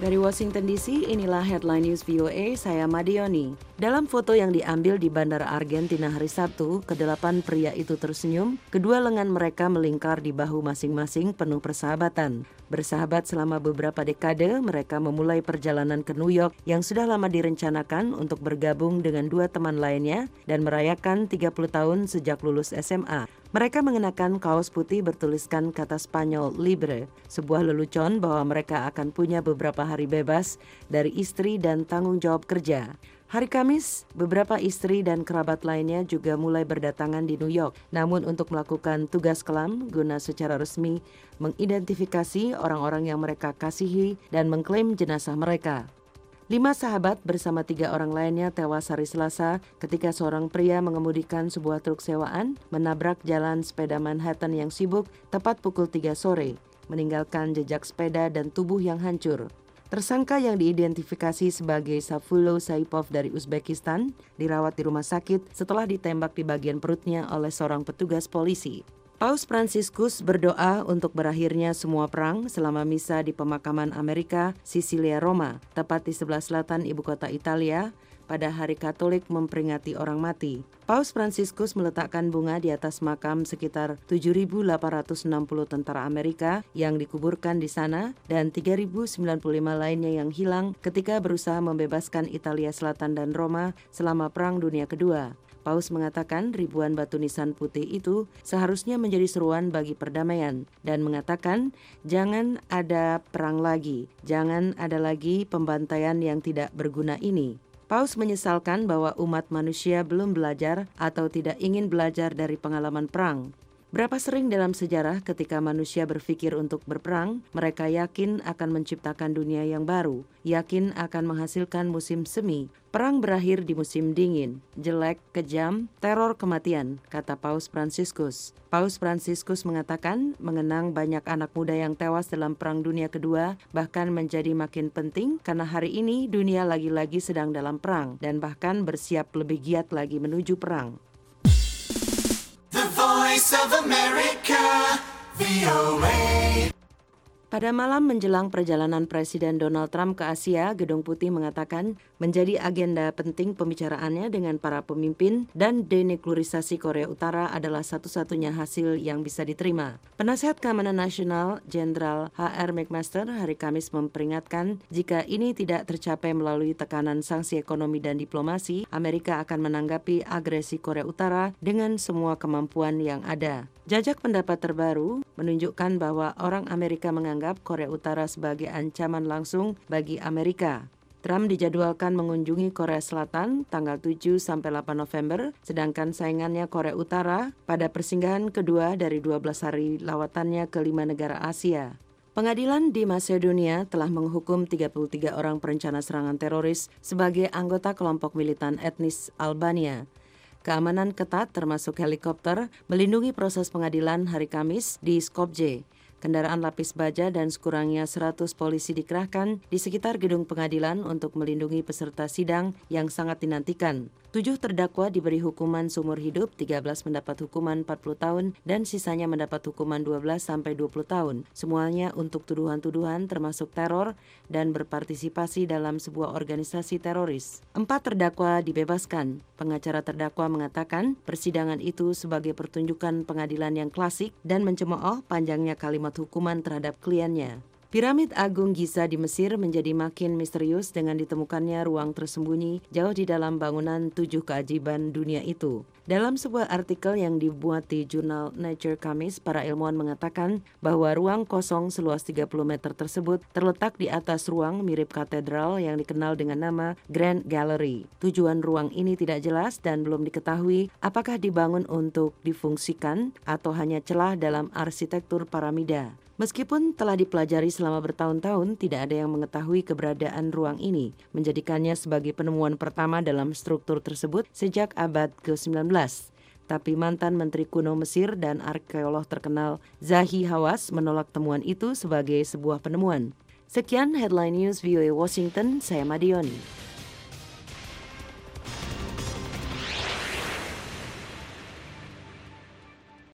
Dari Washington DC, inilah Headline News VOA, saya Madioni. Dalam foto yang diambil di Bandara Argentina hari Sabtu, kedelapan pria itu tersenyum, kedua lengan mereka melingkar di bahu masing-masing penuh persahabatan. Bersahabat selama beberapa dekade, mereka memulai perjalanan ke New York yang sudah lama direncanakan untuk bergabung dengan dua teman lainnya dan merayakan 30 tahun sejak lulus SMA. Mereka mengenakan kaos putih bertuliskan kata Spanyol Libre, sebuah lelucon bahwa mereka akan punya beberapa hari bebas dari istri dan tanggung jawab kerja. Hari Kamis, beberapa istri dan kerabat lainnya juga mulai berdatangan di New York. Namun untuk melakukan tugas kelam guna secara resmi mengidentifikasi orang-orang yang mereka kasihi dan mengklaim jenazah mereka. 5 sahabat bersama 3 orang lainnya tewas hari Selasa ketika seorang pria mengemudikan sebuah truk sewaan menabrak jalan sepeda Manhattan yang sibuk tepat pukul 3 sore, meninggalkan jejak sepeda dan tubuh yang hancur. Tersangka yang diidentifikasi sebagai Safulo Saipov dari Uzbekistan dirawat di rumah sakit setelah ditembak di bagian perutnya oleh seorang petugas polisi. Paus Fransiskus berdoa untuk berakhirnya semua perang selama misa di pemakaman Amerika, Sisilia, Roma, tepat di sebelah selatan ibu kota Italia, pada Hari Katolik memperingati orang mati. Paus Fransiskus meletakkan bunga di atas makam sekitar 7.860 tentara Amerika yang dikuburkan di sana dan 3.095 lainnya yang hilang ketika berusaha membebaskan Italia Selatan dan Roma selama Perang Dunia Kedua. Paus mengatakan ribuan batu nisan putih itu seharusnya menjadi seruan bagi perdamaian dan mengatakan jangan ada perang lagi, jangan ada lagi pembantaian yang tidak berguna ini. Paus menyesalkan bahwa umat manusia belum belajar atau tidak ingin belajar dari pengalaman perang. Berapa sering dalam sejarah ketika manusia berpikir untuk berperang, mereka yakin akan menciptakan dunia yang baru, yakin akan menghasilkan musim semi. Perang berakhir di musim dingin, jelek, kejam, teror kematian, kata Paus Fransiskus. Paus Fransiskus mengatakan mengenang banyak anak muda yang tewas dalam Perang Dunia Kedua bahkan menjadi makin penting karena hari ini dunia lagi-lagi sedang dalam perang dan bahkan bersiap lebih giat lagi menuju perang. Voice of America, VOA. Pada malam menjelang perjalanan Presiden Donald Trump ke Asia, Gedung Putih mengatakan menjadi agenda penting pembicaraannya dengan para pemimpin dan denuklerisasi Korea Utara adalah satu-satunya hasil yang bisa diterima. Penasehat Keamanan Nasional Jenderal H.R. McMaster hari Kamis memperingatkan jika ini tidak tercapai melalui tekanan sanksi ekonomi dan diplomasi, Amerika akan menanggapi agresi Korea Utara dengan semua kemampuan yang ada. Jajak pendapat terbaru menunjukkan bahwa orang Amerika menganggap Korea Utara sebagai ancaman langsung bagi Amerika. Trump dijadwalkan mengunjungi Korea Selatan tanggal 7 sampai 8 November, sedangkan saingannya Korea Utara pada persinggahan kedua dari 12 hari lawatannya ke 5 negara Asia. Pengadilan di Macedonia telah menghukum 33 orang perencana serangan teroris sebagai anggota kelompok militan etnis Albania. Keamanan ketat termasuk helikopter melindungi proses pengadilan hari Kamis di Skopje. Kendaraan lapis baja dan sekurangnya 100 polisi dikerahkan di sekitar gedung pengadilan untuk melindungi peserta sidang yang sangat dinantikan. 7 terdakwa diberi hukuman seumur hidup, 13 mendapat hukuman 40 tahun, dan sisanya mendapat hukuman 12 sampai 20 tahun. Semuanya untuk tuduhan-tuduhan termasuk teror dan berpartisipasi dalam sebuah organisasi teroris. 4 terdakwa dibebaskan. Pengacara terdakwa mengatakan persidangan itu sebagai pertunjukan pengadilan yang klasik dan mencemooh panjangnya kalimat hukuman terhadap kliennya. Piramid Agung Giza di Mesir menjadi makin misterius dengan ditemukannya ruang tersembunyi jauh di dalam bangunan 7 keajaiban dunia itu. Dalam sebuah artikel yang dibuat di jurnal Nature Kamis, para ilmuwan mengatakan bahwa ruang kosong seluas 30 meter tersebut terletak di atas ruang mirip katedral yang dikenal dengan nama Grand Gallery. Tujuan ruang ini tidak jelas dan belum diketahui apakah dibangun untuk difungsikan atau hanya celah dalam arsitektur piramida. Meskipun telah dipelajari selama bertahun-tahun, tidak ada yang mengetahui keberadaan ruang ini, menjadikannya sebagai penemuan pertama dalam struktur tersebut sejak abad ke-19. Tapi mantan Menteri Kuno Mesir dan arkeolog terkenal Zahi Hawass menolak temuan itu sebagai sebuah penemuan. Sekian Headline News VOA Washington, saya Madioni.